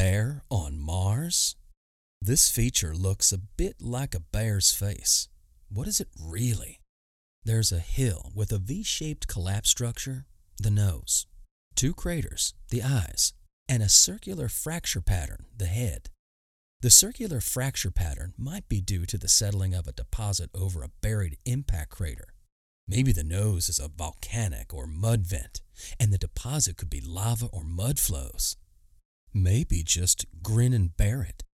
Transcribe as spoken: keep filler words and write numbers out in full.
bear on Mars? This feature looks a bit like a bear's face. What is it really? There's a hill with a V-shaped collapse structure, the nose, two craters, the eyes, and a circular fracture pattern, the head. The circular fracture pattern might be due to the settling of a deposit over a buried impact crater. Maybe the nose is a volcanic or mud vent, and the deposit could be lava or mud flows. Maybe just grin and bear it.